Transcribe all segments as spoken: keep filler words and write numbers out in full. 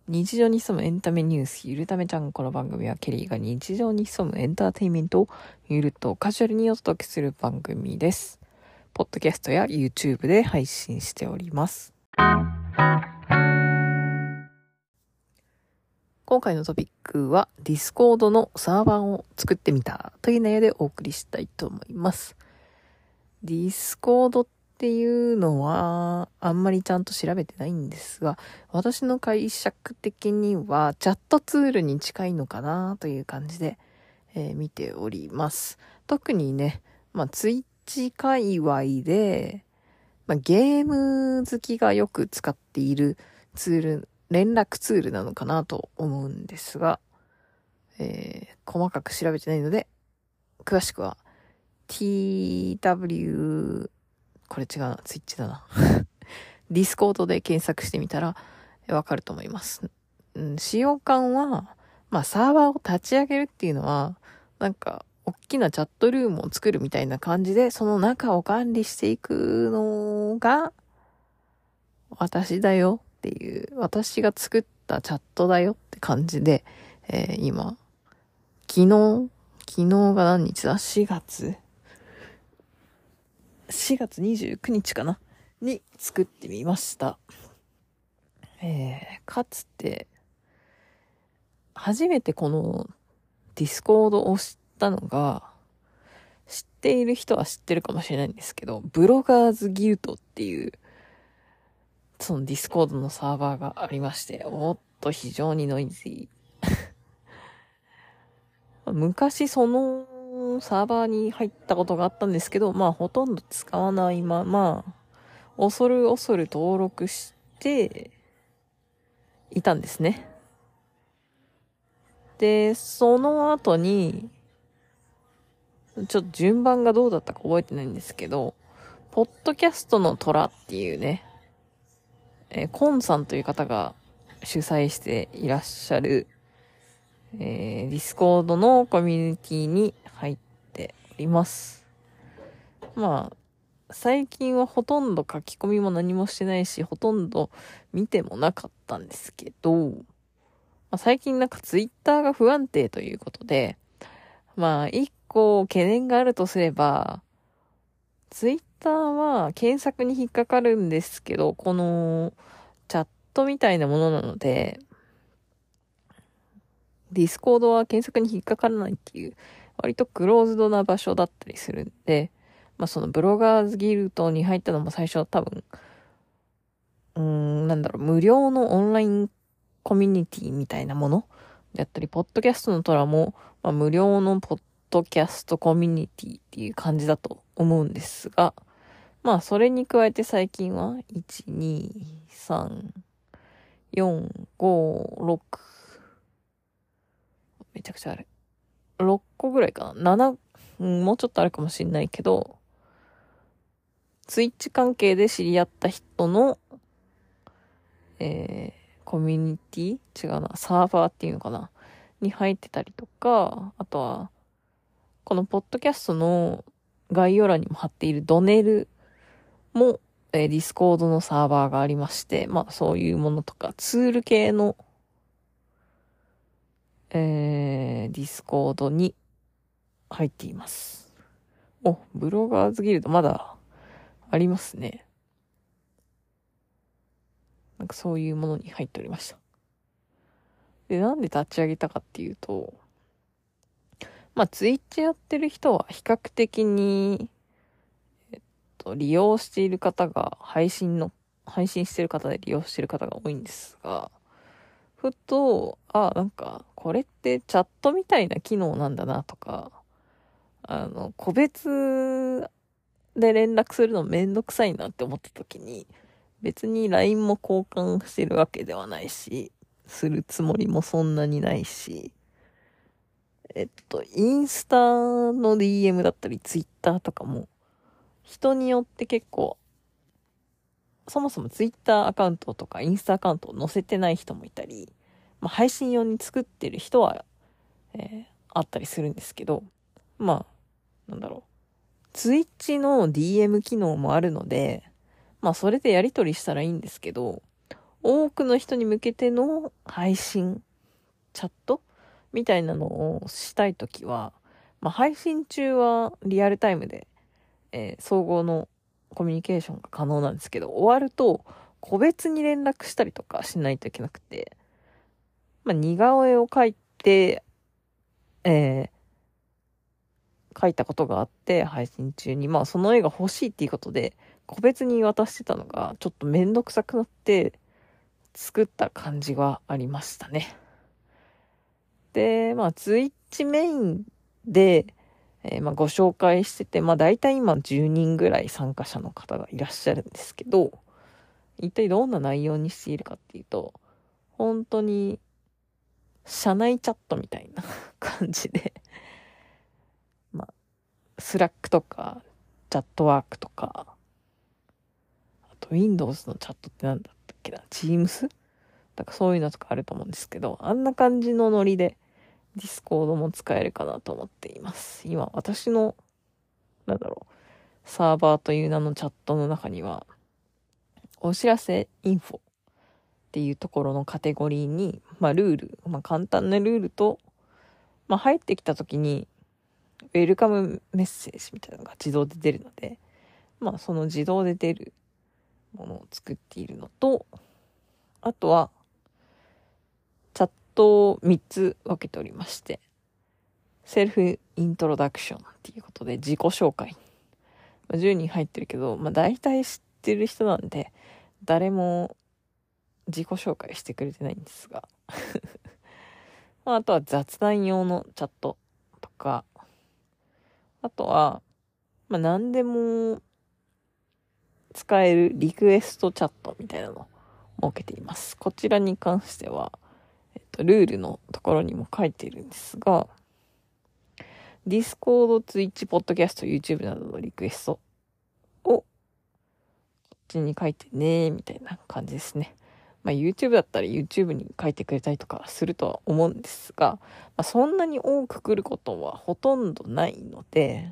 日常に潜むエンタメニュース、ゆるためちゃん。この番組はケリーが日常に潜むエンターテインメントをゆるとカジュアルにお届けする番組です。ポッドキャストや YouTube で配信しております。今回のトピックは Discord のサーバーを作ってみたという内容でお送りしたいと思います。Discord っていうのはあんまりちゃんと調べてないんですが、私の解釈的にはチャットツールに近いのかなという感じで、えー見ております。特にね、まあ Twitch 界隈で、まあ、ゲーム好きがよく使っているツール、連絡ツールなのかなと思うんですが、えー細かく調べてないので、詳しくは ティーダブリュー、これ違うな、ツイッチだな。ディスコードで検索してみたらわかると思います。うん、使用感は、まあサーバーを立ち上げるっていうのは、なんか、大きなチャットルームを作るみたいな感じで、その中を管理していくのが、私だよっていう、私が作ったチャットだよって感じで、えー今、昨日、昨日が何日だ ?しがつしがつにじゅうくにちかなに作ってみました。えー、かつて、初めてこのディスコードを知ったのが、知っている人は知ってるかもしれないんですけど、ブロガーズギルドっていう、そのディスコードのサーバーがありまして、おっと非常にノイズー。昔そのサーバーに入ったことがあったんですけど、まあほとんど使わないまま、恐る恐る登録していたんですね。で、その後に、ちょっと順番がどうだったか覚えてないんですけど、ポッドキャストの虎っていうね、えーコンさんという方が主催していらっしゃる、えー、ディスコードのコミュニティに入っております。まあ、最近はほとんど書き込みも何もしてないし、ほとんど見てもなかったんですけど、まあ、最近なんかツイッターが不安定ということで、まあ、一個懸念があるとすれば、ツイッターは検索に引っかかるんですけど、このチャットみたいなものなので、ディスコードは検索に引っかからないっていう、割とクローズドな場所だったりするんで、まあそのブロガーズギルドに入ったのも最初は多分、うーん、なんだろう、無料のオンラインコミュニティみたいなものであったり、ポッドキャストのトラも、まあ、無料のポッドキャストコミュニティっていう感じだと思うんですが、まあそれに加えて最近は、いち、に、さん、よん、ご、ろく、めちゃくちゃある。ろっこぐらいかな。なな、うん、もうちょっとあるかもしんないけど、ツイッチ関係で知り合った人の、えー、コミュニティ違うな、サーバーっていうのかなに入ってたりとか、あとは、このポッドキャストの概要欄にも貼っているドネルも、えー、ディスコードのサーバーがありまして、まあそういうものとか、ツール系の、えー、ディスコードに入っています。お、ブロガーズギルドまだありますね。なんかそういうものに入っておりました。で、なんで立ち上げたかっていうと、まあツイッチやってる人は比較的に、えっと、利用している方が配信の、配信してる方で利用してる方が多いんですが、ふと、あ、なんか、これってチャットみたいな機能なんだなとか、あの、個別で連絡するのめんどくさいなって思った時に、別に ライン も交換してるわけではないし、するつもりもそんなにないし、えっと、インスタの ディーエム だったり、ツイッターとかも、人によって結構、そもそもツイッターアカウントとかインスタアカウントを載せてない人もいたり、まあ、配信用に作ってる人は、えーあったりするんですけど、まあ、なんだろう。ツイッチの ディーエム 機能もあるので、まあそれでやり取りしたらいいんですけど、 多くの人に向けての配信、チャットみたいなのをしたいときは、まあ、配信中はリアルタイムで、えー、総合のコミュニケーションが可能なんですけど、終わると個別に連絡したりとかしないといけなくて、まあ、似顔絵を描いて、えー、描いたことがあって、配信中に、まあその絵が欲しいっていうことで、個別に渡してたのがちょっとめんどくさくなって、作った感じはありましたね。で、まあツイッチメインで、えー、まあご紹介してて、まあ大体今じゅうにんぐらい参加者の方がいらっしゃるんですけど、一体どんな内容にしているかっていうと、本当に社内チャットみたいな感じで、まあ、スラックとか、チャットワークとか、あと Windows のチャットってなんだったっけな、Teams？ だからそういうのとかあると思うんですけど、あんな感じのノリで Discord も使えるかなと思っています。今、私の、なんだろう、サーバーという名のチャットの中には、お知らせインフォっていうところのカテゴリーに、まあルール、まあ簡単なルールと、まあ入ってきた時に、ウェルカムメッセージみたいなのが自動で出るので、まあその自動で出るものを作っているのと、あとは、チャットをみっつ分けておりまして、セルフイントロダクションっていうことで自己紹介。まあ、じゅうにん入ってるけど、まあ大体知ってる人なんで、誰も自己紹介してくれてないんですが。まあ、あとは雑談用のチャットとか、あとは、まあ何でも使えるリクエストチャットみたいなのを設けています。こちらに関しては、えっと、ルールのところにも書いているんですが、Discord、Twitch、Podcast、YouTube などのリクエストをこっちに書いてね、みたいな感じですね。まあ YouTube だったら YouTube に書いてくれたりとかするとは思うんですが、まあ、そんなに多く来ることはほとんどないので、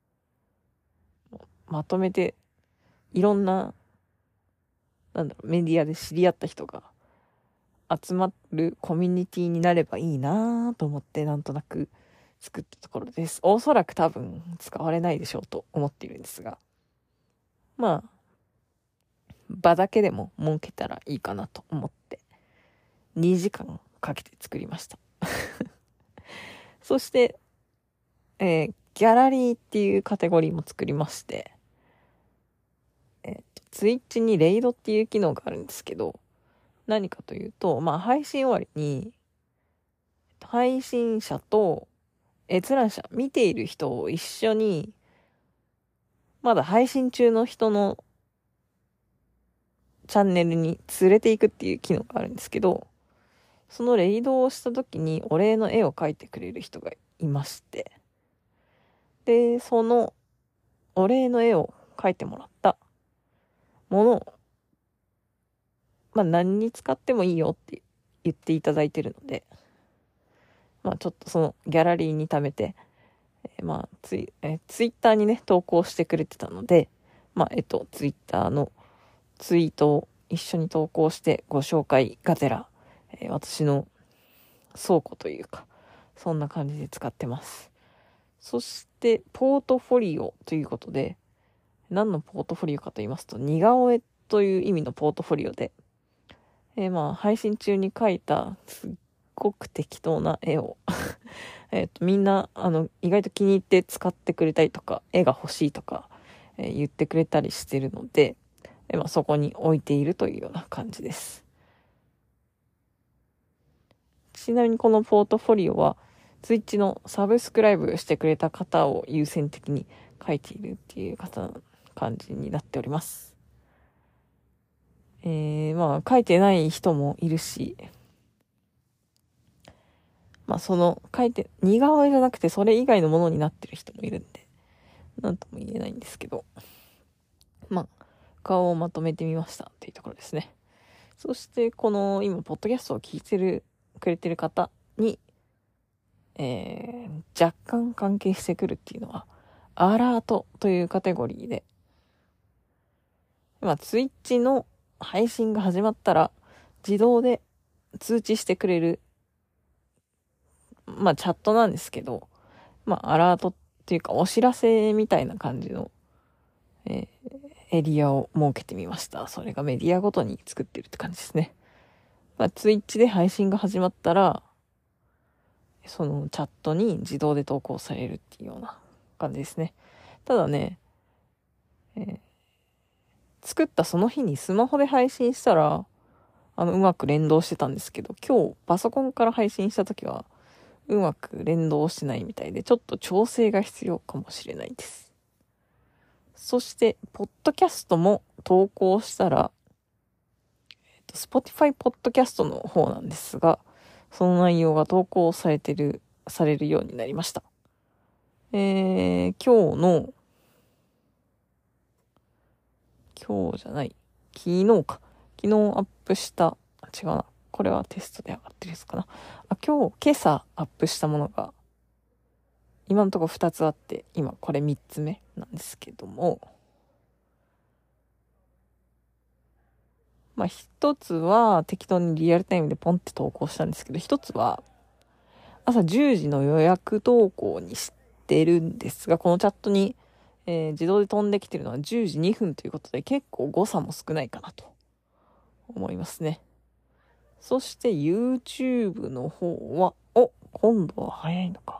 まとめていろんな、なんだろう、メディアで知り合った人が集まるコミュニティになればいいなと思ってなんとなく作ったところです。おそらく多分使われないでしょうと思っているんですが、まあ、場だけでも設けたらいいかなと思ってにじかんかけて作りました。そして、えー、ギャラリーっていうカテゴリーも作りまして、えっと、ツイッチにレイドっていう機能があるんですけど、何かというと、まあ配信終わりに、配信者と閲覧者、見ている人を一緒に、まだ配信中の人のチャンネルに連れていくっていう機能があるんですけど、そのレイドをした時にお礼の絵を描いてくれる人がいまして、で、そのお礼の絵を描いてもらったものを、まあ何に使ってもいいよって言っていただいてるので、まあちょっとそのギャラリーに貯めて、えー、まあツイ、えー、ツイッターにね、投稿してくれてたので、まあえっと、ツイッターのツイートを一緒に投稿してご紹介がてら、えー、私の倉庫というか、そんな感じで使ってます。そして、ポートフォリオということで、何のポートフォリオかと言いますと、似顔絵という意味のポートフォリオで、えー、まあ、配信中に描いたすっごく適当な絵をえっと、みんな、あの、意外と気に入って使ってくれたりとか、絵が欲しいとか、えー、言ってくれたりしてるので、えー、まあ、そこに置いているというような感じです。ちなみにこのポートフォリオは、ツイッチのサブスクライブしてくれた方を優先的に書いているっていう方の感じになっております。えー、まあ書いてない人もいるし、まあその書いて、似顔絵じゃなくてそれ以外のものになってる人もいるんで、なんとも言えないんですけど、まあ顔をまとめてみましたっていうところですね。そしてこの今ポッドキャストを聞いてるくれてる方に、えー、若干関係してくるっていうのは、アラートというカテゴリーで、まあ、ツイッチの配信が始まったら、 自動で通知してくれる、まあチャットなんですけど、まあアラートっていうかお知らせみたいな感じの、えーエリアを設けてみました。それがメディアごとに作ってるって感じですね。まあ、ツイッチで配信が始まったら、そのチャットに自動で投稿されるっていうような感じですね。ただね、えー作ったその日にスマホで配信したら、あの、うまく連動してたんですけど、今日パソコンから配信した時は、うまく連動してないみたいで、ちょっと調整が必要かもしれないです。そして、ポッドキャストも投稿したら、えっと、Spotify ポッドキャストの方なんですが、その内容が投稿されてる、されるようになりました。えー、今日の、今日じゃない、昨日か。昨日アップした、あ違うな。これはテストで上がってるやつかな。あ、今日、今朝アップしたものが、今のところふたつあって、今これみっつめなんですけども、まあ一つは適当にリアルタイムでポンって投稿したんですけど、一つは朝じゅうじの予約投稿にしてるんですが、このチャットに、えー自動で飛んできてるのはじゅうじにふんということで結構誤差も少ないかなと思いますね。そして YouTube の方は、お、今度は早いのか。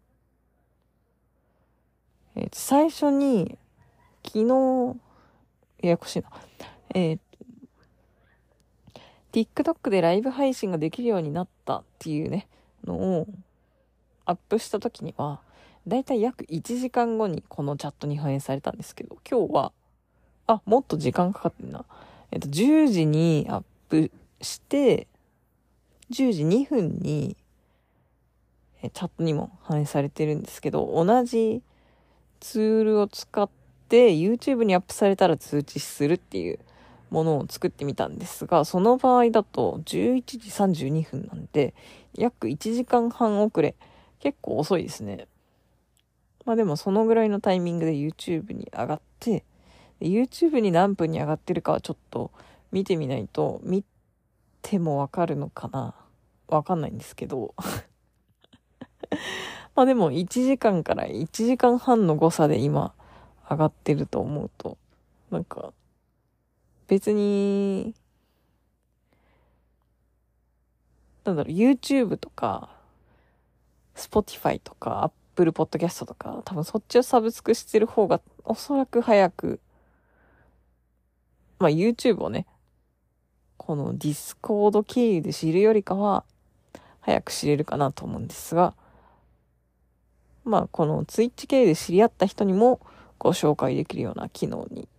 えー最初に、昨日、ややこしいな。えー TikTok でライブ配信ができるようになったっていうね、のをアップした時には、だいたい約いちじかんごにこのチャットに反映されたんですけど、今日は、あ、もっと時間かかってんな。えっと、じゅうじにアップして、じゅうじにふんにチャットにも反映されてるんですけど、同じツールを使って YouTube にアップされたら通知するっていうものを作ってみたんですが、その場合だとじゅういちじさんじゅうにふんなんで、約いちじかんはん遅れ。結構遅いですね。まあでもそのぐらいのタイミングで YouTube に上がって、YouTube に何分に上がってるかはちょっと見てみないと、見てもわかるのかなわかんないんですけど。まあでもいちじかんからいちじかんはんの誤差で今上がってると思うと、なんか別に、なんだろう、YouTube とか Spotify とか Apple Podcast とか、多分そっちをサブスクしてる方がおそらく早く、まあ YouTube をね、この Discord 経由で知るよりかは早く知れるかなと思うんですが、まあこの Twitch 経由で知り合った人にもご紹介できるような機能に、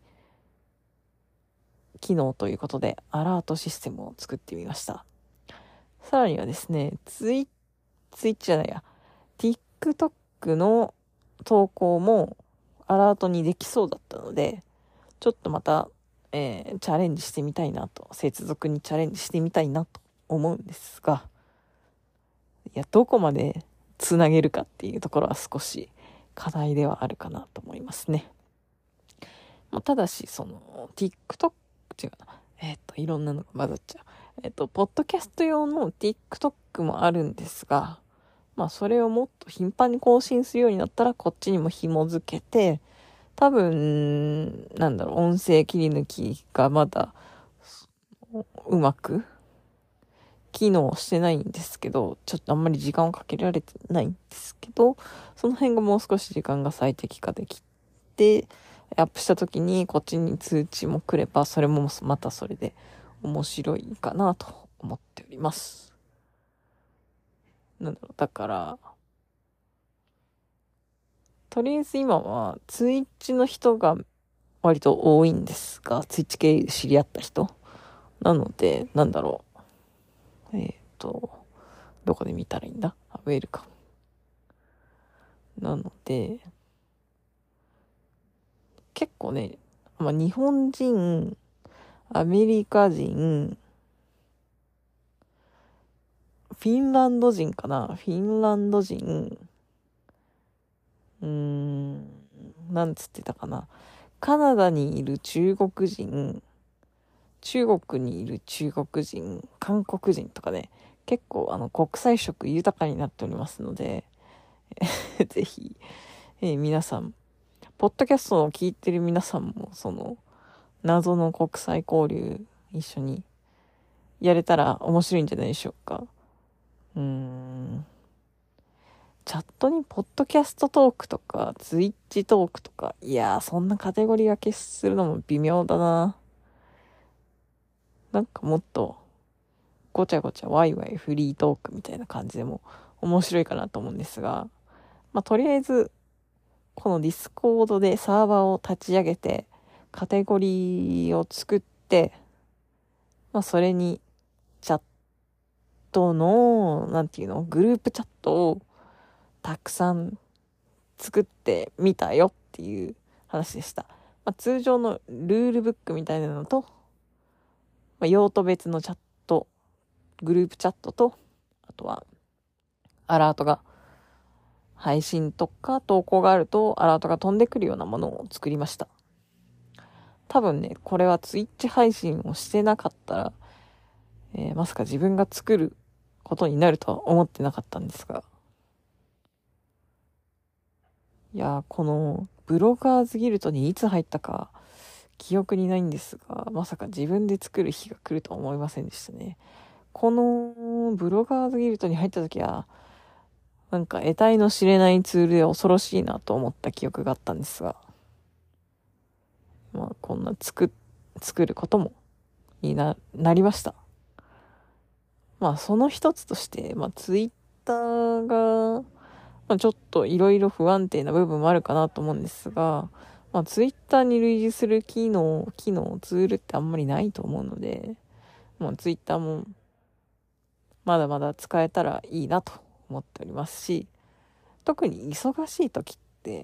機能ということでアラートシステムを作ってみました。さらにはですね、ツイ、ツイッチじゃないや、TikTok の投稿もアラートにできそうだったので、ちょっとまた、えーチャレンジしてみたいなと、接続にチャレンジしてみたいなと思うんですが、いや、どこまでつなげるかっていうところは少し課題ではあるかなと思いますね。まあ、ただし、その、TikTok、違うな。えっと、いろんなのが混ざっちゃう。えっと、ポッドキャスト用の TikTok もあるんですが、まあ、それをもっと頻繁に更新するようになったら、こっちにも紐づけて、多分、なんだろう、音声切り抜きがまだ、うまく、機能してないんですけど、ちょっとあんまり時間をかけられてないんですけど、その辺がもう少し時間が最適化できて、アップした時にこっちに通知も来れば、それもまたそれで面白いかなと思っております。なんだろう、だから、とりあえず今はツイッチの人が割と多いんですが、ツイッチ系で知り合った人。なので、なんだろう。えっと、どこで見たらいいんだ？あ、ウェルカム。なので、結構ね、まあ、日本人、アメリカ人、フィンランド人かなフィンランド人、うーん、なんつってたかな。カナダにいる中国人、 中国にいる中国人、韓国人とかね、結構あの国際色豊かになっておりますので、ぜひ、えー皆さん、ポッドキャストを聞いてる皆さんも、その、謎の国際交流一緒にやれたら面白いんじゃないでしょうか。うーん。チャットにポッドキャストトークとか、ツイッチトークとか、いやー、そんなカテゴリー分けするのも微妙だな。なんかもっと、ごちゃごちゃワイワイフリートークみたいな感じでも面白いかなと思うんですが、まあ、とりあえず、このディスコードでサーバーを立ち上げて、カテゴリーを作って、まあ、それに、チャットの、なんていうの、グループチャットをたくさん作ってみたよっていう話でした。まあ、通常のルールブックみたいなのと、まあ、用途別のチャット、グループチャットと、あとは、アラートが、配信とか投稿があるとアラートが飛んでくるようなものを作りました。多分ね、これはツイッチ配信をしてなかったら、えーまさか自分が作ることになるとは思ってなかったんですが。いやー、このブロガーズギルトにいつ入ったか記憶にないんですが、まさか自分で作る日が来るとは思いませんでしたね。このブロガーズギルトに入った時は、なんか得体の知れないツールで恐ろしいなと思った記憶があったんですが、まあこんな作、作ることもにな、なりました。まあその一つとして、まあツイッターが、まあちょっといろいろ不安定な部分もあるかなと思うんですが、まあツイッターに類似する機能、機能、ツールってあんまりないと思うので、まあツイッターもまだまだ使えたらいいなと思っておりますし、特に忙しい時って、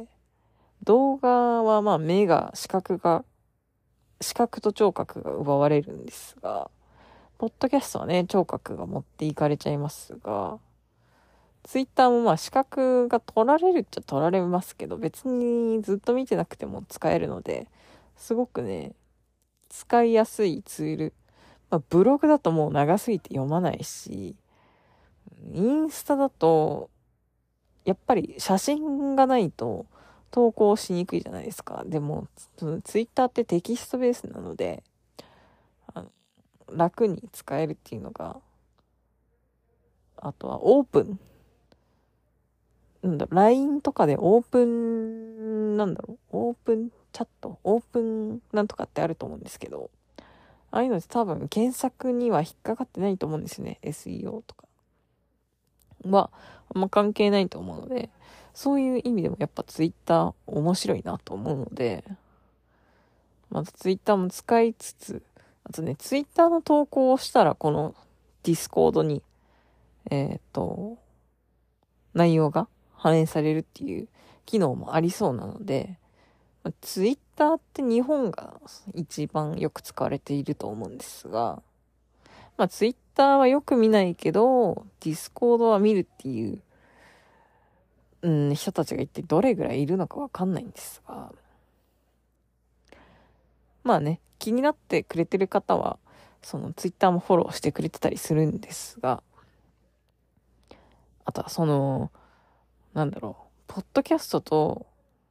動画はまあ目が、視覚が、視覚と聴覚が奪われるんですが、ポッドキャストはね、聴覚が持っていかれちゃいますが、ツイッターもまあ視覚が取られるっちゃ取られますけど、別にずっと見てなくても使えるので、すごくね、使いやすいツール。まあ、ブログだともう長すぎて読まないし、インスタだと、やっぱり写真がないと投稿しにくいじゃないですか。でも、ツイッターってテキストベースなので、あの楽に使えるっていうのが、あとはオープン。なんだ、ライン とかでオープン、なんだろう、オープンチャット、オープンなんとかってあると思うんですけど、ああいうのって多分検索には引っかかってないと思うんですよね。エスイーオー とか。は、あんま関係ないと思うので、そういう意味でもやっぱ Twitter 面白いなと思うので、また Twitter も使いつつ、あとね、Twitter の投稿をしたらこの Discord に、えっと、内容が反映されるっていう機能もありそうなので、ツイッターって日本が一番よく使われていると思うんですが、まあツイッターはよく見ないけど、ディスコードは見るっていう、うん、人たちが一体どれぐらいいるのかわかんないんですが、まあね、気になってくれてる方は、そのツイッターもフォローしてくれてたりするんですが、あとはその、なんだろう、ポッドキャストと、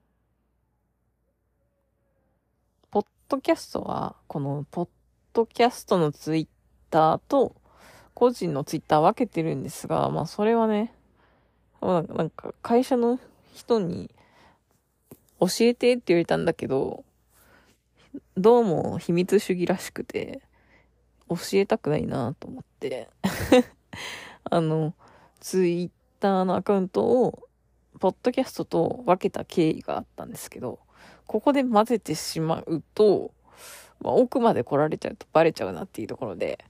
ポッドキャストは、このポッドキャストのツイッターと、個人のツイッター分けてるんですが、まあそれはね、なんか会社の人に教えてって言われたんだけど、どうも秘密主義らしくて、教えたくないなと思って、あの、ツイッターのアカウントを、ポッドキャストと分けた経緯があったんですけど、ここで混ぜてしまうと、まあ、奥まで来られちゃうとバレちゃうなっていうところで、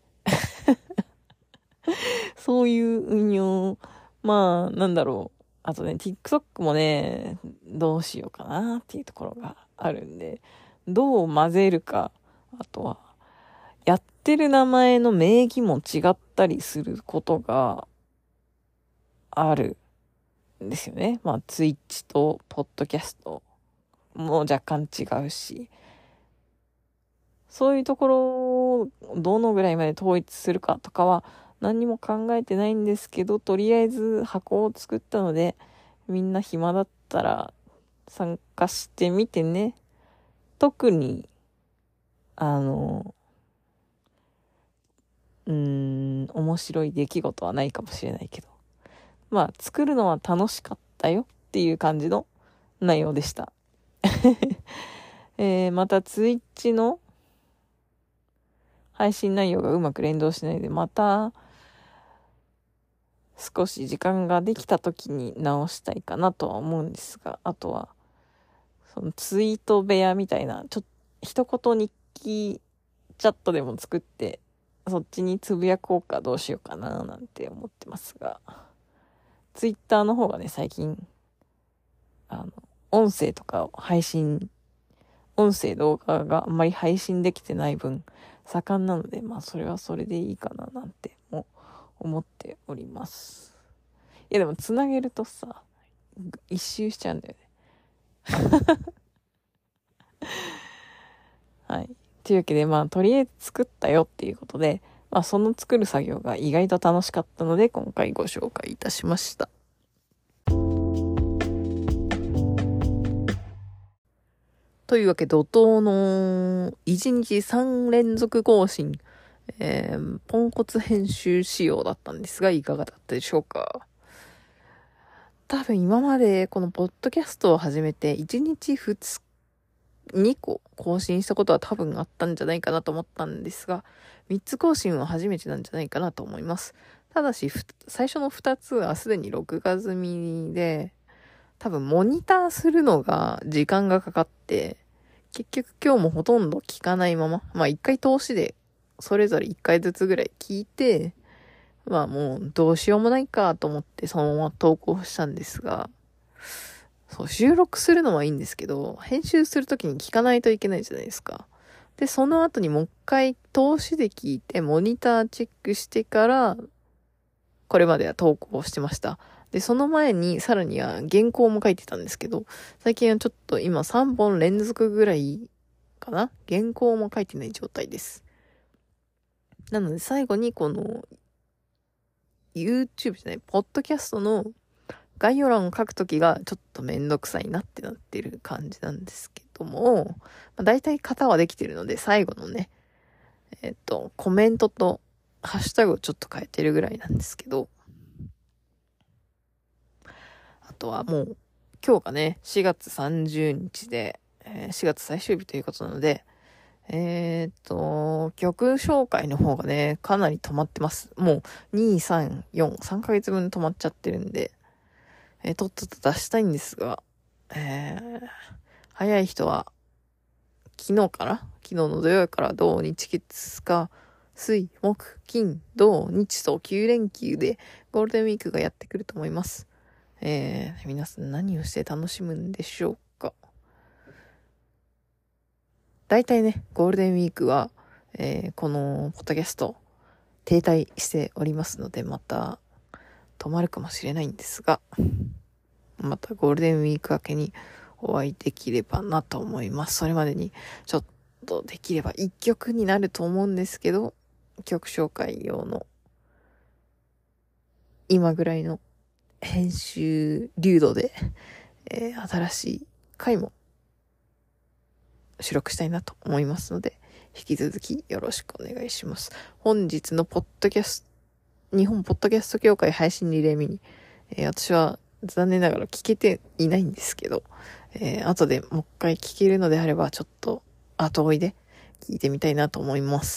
そういう運用、まあ、なんだろう。あとね、TikTok もね、どうしようかなっていうところがあるんで、どう混ぜるか、あとは、やってる名前の名義も違ったりすることがあるんですよね。まあ、Twitch と Podcast も若干違うし、 そういうところをどのぐらいまで統一するかとかは何にも考えてないんですけど、とりあえず箱を作ったので、みんな暇だったら参加してみてね。特に、あの、うーん、面白い出来事はないかもしれないけど。まあ、作るのは楽しかったよっていう感じの内容でした。えー、また、ツイッチの配信内容がうまく連動しないので、また、少し時間ができた時に直したいかなとは思うんですが、あとは、そのツイート部屋みたいな、ちょっと、一言日記チャットでも作って、そっちにつぶやこうかどうしようかななんて思ってますが、ツイッターの方がね、最近、あの、音声とかを配信、音声動画があんまり配信できてない分、盛んなので、まあそれはそれでいいかななんても思っております。いやでもつなげるとさ、一周しちゃうんだよね。はい。というわけで、まあとりあえず作ったよっていうことで、まあその作る作業が意外と楽しかったので、今回ご紹介いたしました。というわけで、怒涛のいちにちさん連続更新、えー、ポンコツ編集仕様だったんですが、いかがだったでしょうか。多分今までこのポッドキャストを始めていちにちふつか、にこ更新したことは多分あったんじゃないかなと思ったんですが、みっつ更新は初めてなんじゃないかなと思います。ただし、最初のふたつはすでに録画済みで、多分モニターするのが時間がかかって、結局今日もほとんど聞かないまま、まあ一回通しでそれぞれ一回ずつぐらい聞いて、まあもうどうしようもないかと思ってそのまま投稿したんですが、そう、収録するのはいいんですけど、編集するときに聞かないといけないじゃないですか。で、その後にもう一回通しで聞いて、モニターチェックしてから、これまでは投稿してました。で、その前にさらには原稿も書いてたんですけど、最近はちょっと今さんぼん連続ぐらいかな？原稿も書いてない状態です。なので最後にこの YouTube じゃない、ポッドキャストの概要欄を書くときがちょっとめんどくさいなってなってる感じなんですけども、まあ、大体型はできてるので最後のね、えっと、コメントとハッシュタグをちょっと変えてるぐらいなんですけど、あとはもう今日がね、しがつさんじゅうにちで、えー、しがつ最終日ということなので、えー、っと、曲紹介の方がね、かなり止まってます。もうに、さん、よん、さんかげつぶん止まっちゃってるんで、えー、とっとと出したいんですが、えー、早い人は、昨日から昨日の土曜から土日月か、水、木、金、土、日ときゅう連休でゴールデンウィークがやってくると思います。えー、皆さん何をして楽しむんでしょうか。大体ね、ゴールデンウィークは、えー、このポッドキャスト停滞しておりますので、また止まるかもしれないんですが、またゴールデンウィーク明けにお会いできればなと思います。それまでにちょっとできれば一曲になると思うんですけど、曲紹介用の今ぐらいの編集流度で、えー、新しい回も収録したいなと思いますので、引き続きよろしくお願いします。本日のポッドキャスト、日本ポッドキャスト協会配信リレーミニ、えー、私は残念ながら聞けていないんですけど、えー、後でもう一回聞けるのであれば、ちょっと後追いで聞いてみたいなと思います。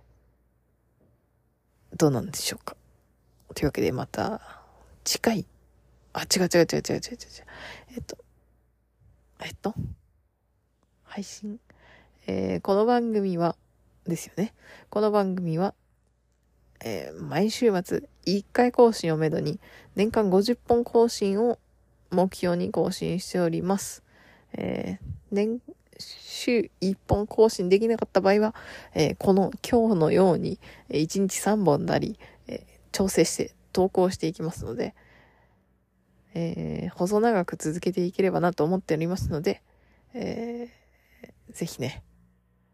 どうなんでしょうか。というわけでまた、近い、あ、違う違う違う違う違う違う違う。えっと、えっと、配信。えー、この番組は、ですよね。この番組は、えー、毎週末いっかい更新をめどに年間ごじゅっぽん更新を目標に更新しております。えー、年週いっぽん更新できなかった場合は、えー、この今日のようにいちにちさんぼんなり、えー、調整して投稿していきますので、えー、細長く続けていければなと思っておりますので、えー、ぜひね、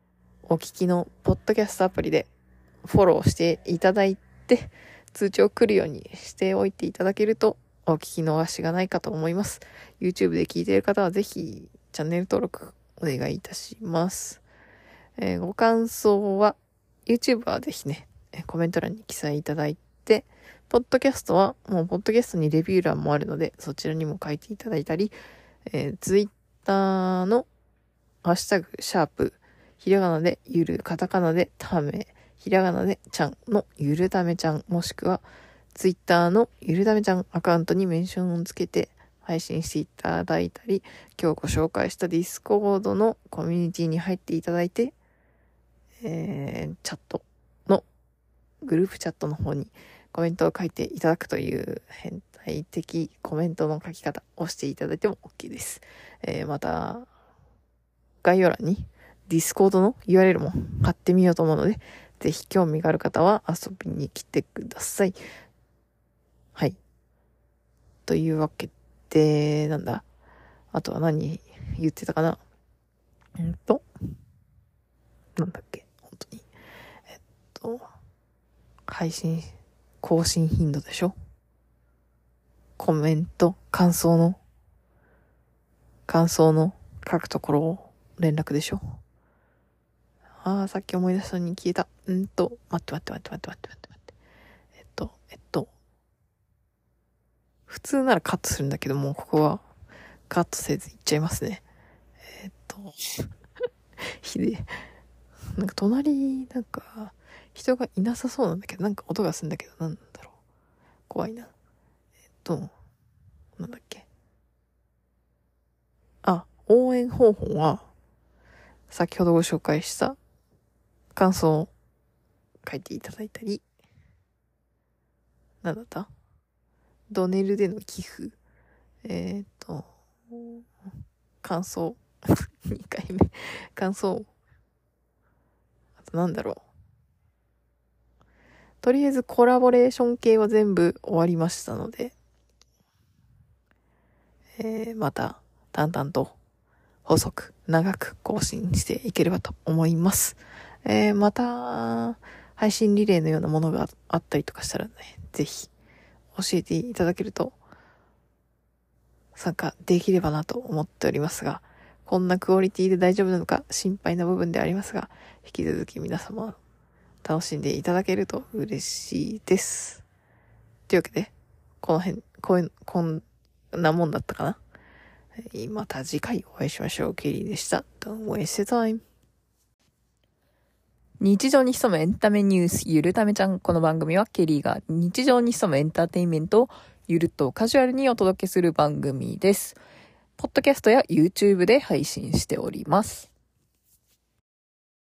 お聞きのポッドキャストアプリでフォローしていただいて、通知を来るようにしておいていただけるとお聞き逃しがないかと思います。YouTube で聞いている方はぜひチャンネル登録お願いいたします。えー、ご感想は YouTube はぜひね、コメント欄に記載いただいて、ポッドキャストはもうポッドキャストにレビュー欄もあるので、そちらにも書いていただいたり、えー、Twitter のハッシュタグ、シャープ、ひらがなでゆる、カタカナでため、ひらがなでちゃんのゆるためちゃん、もしくはツイッターのゆるためちゃんアカウントにメンションをつけて配信していただいたり、今日ご紹介したディスコードのコミュニティに入っていただいて、えー、チャットのグループチャットの方にコメントを書いていただくという変態的コメントの書き方をしていただいても OK です。えー、また概要欄にディスコードの ユーアールエル も貼ってみようと思うので、ぜひ興味がある方は遊びに来てください。はい。というわけで、なんだ。あとは何言ってたかな。うんと、なんだっけ、本当に。えっと、配信、更新頻度でしょ。コメント、感想の、感想の書くところを連絡でしょ。ああ、さっき思い出したのに消えた。うんと、待って待って待って待って待って待って待って。えっと、えっと、普通ならカットするんだけども、ここはカットせずいっちゃいますね。えっと、ひでえ。なんか隣、なんか、人がいなさそうなんだけど、なんか音がするんだけど、なんだろう。怖いな。えっと、なんだっけ。あ、応援方法は、先ほどご紹介した感想を書いていただいたり、なんだったドネルでの寄付。えっと、感想。にかいめ。感想。あとなんだろう。とりあえずコラボレーション系は全部終わりましたので、えー、また淡々と細く長く更新していければと思います。えー、また配信リレーのようなものがあったりとかしたらね、ぜひ教えていただけると参加できればなと思っておりますが、こんなクオリティで大丈夫なのか心配な部分でありますが、引き続き皆様楽しんでいただけると嬉しいです。というわけで、この辺、こうこんなもんだったかな。また次回お会いしましょう。ケリーでした。Don't waste your time。日常に潜むエンタメニュース、ゆるためちゃん。この番組はケリーが日常に潜むエンターテインメントをゆるっとカジュアルにお届けする番組です。ポッドキャストや YouTube で配信しております。